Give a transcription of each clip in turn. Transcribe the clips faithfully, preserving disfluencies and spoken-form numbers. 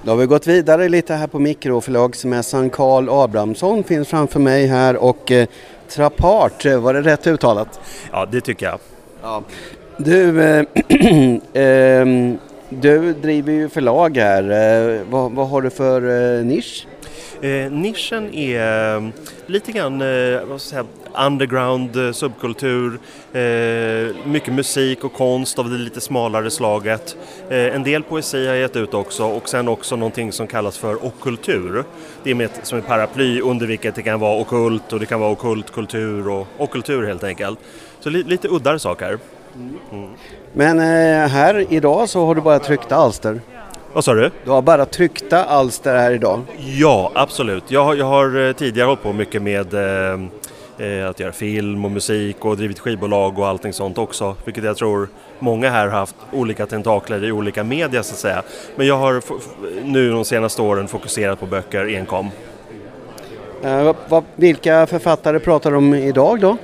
Då har vi gått vidare lite här på mikroförlagsmässan. Carl Abrahamsson finns framför mig här och eh, Trapart, var det rätt uttalat? Ja, det tycker jag. Ja. Du, eh, eh, du driver ju förlag här. Eh, vad, vad har du för eh, nisch? Eh, nischen är eh, lite grann eh, vad ska jag säga, underground eh, subkultur, eh, mycket musik och konst av det lite smalare slaget. Eh, en del poesi har jag gett ut också och sen också någonting som kallas för ockultur. Det är med ett, som ett paraply under vilket det kan vara ockult och det kan vara ockult kultur och ockultur helt enkelt. Så li, lite uddare saker. Mm. Men eh, här idag så har du bara tryckta alster. Vad sa du? Du har bara tryckta alster här idag. Ja, absolut. Jag har, jag har tidigare hållit på mycket med eh, att göra film och musik och drivit skivbolag och allting sånt också. Vilket jag tror många här har haft olika tentakler i olika media så att säga. Men jag har f- nu de senaste åren fokuserat på böcker enkom. Eh, vad, vilka författare pratar du om idag då?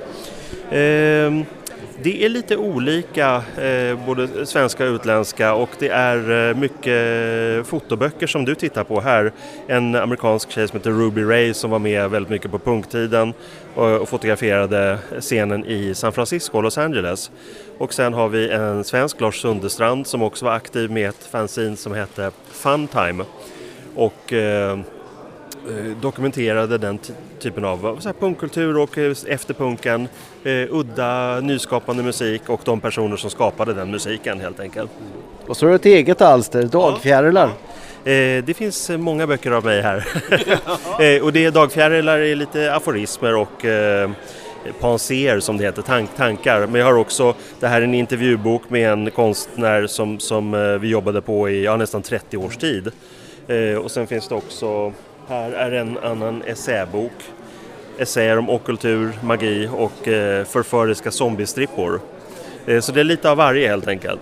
Eh, Det är lite olika, eh, både svenska och utländska, och det är eh, mycket fotoböcker som du tittar på här. En amerikansk tjej som heter Ruby Ray som var med väldigt mycket på punktiden och, och fotograferade scenen i San Francisco, Los Angeles. Och sen har vi en svensk, Lars Sundestrand, som också var aktiv med ett fanzine som hette Funtime. Och eh, dokumenterade den t- typen av så här, punkkultur och efterpunken, eh, udda, nyskapande musik och de personer som skapade den musiken helt enkelt. Och så är det ett eget alster, Dagfjärilar. Ja. Eh, det finns många böcker av mig här. eh, och det är Dagfjärilar är lite aforismer och eh, penséer som det heter, tank, tankar. Men jag har också, det här är en intervjubok med en konstnär som, som eh, vi jobbade på i ja, nästan trettio års tid. Eh, och sen finns det också, här är en annan essäbok. Essäer om ockultur, magi och eh, förföriska zombiestrippor. Eh, så det är lite av varje helt enkelt.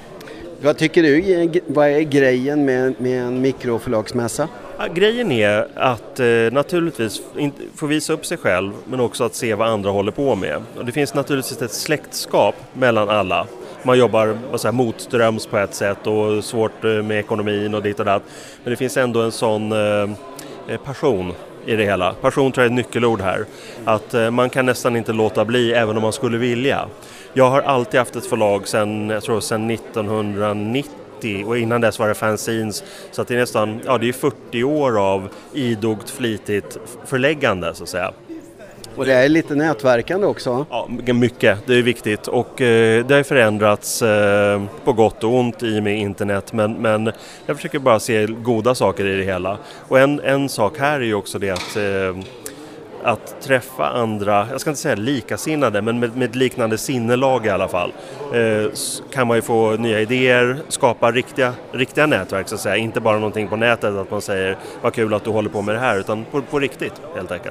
Vad tycker du, vad är grejen med, med en mikroförlagsmässa? Ja, grejen är att eh, naturligtvis in, få visa upp sig själv men också att se vad andra håller på med. Och det finns naturligtvis ett släktskap mellan alla. Man jobbar vad säger, motströms på ett sätt och svårt eh, med ekonomin och dit och dat. Men det finns ändå en sån eh, passion i det hela. Passion tror jag är ett nyckelord här. Att eh, man kan nästan inte låta bli även om man skulle vilja. Jag har alltid haft ett förlag sedan, jag tror, sedan nittonhundranittio och innan dess var det fanzines. Så att det är nästan, ja det är fyrtio år av idogt, flitigt förläggande så att säga. Och det är lite nätverkande också. Ja, mycket. Det är viktigt och eh, det har förändrats eh, på gott och ont i med internet men, men jag försöker bara se goda saker i det hela. Och en, en sak här är ju också det att, eh, att träffa andra, jag ska inte säga likasinnade men med, med liknande sinnelag i alla fall. Eh, kan man ju få nya idéer, skapa riktiga, riktiga nätverk så att säga. Inte bara någonting på nätet att man säger vad kul att du håller på med det här utan på, på riktigt helt enkelt.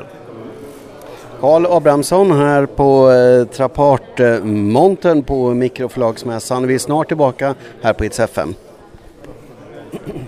Carl Abrahamsson här på eh, Trapart-montern på mikroförlagsmässan. Vi är snart tillbaka här på Hits F M.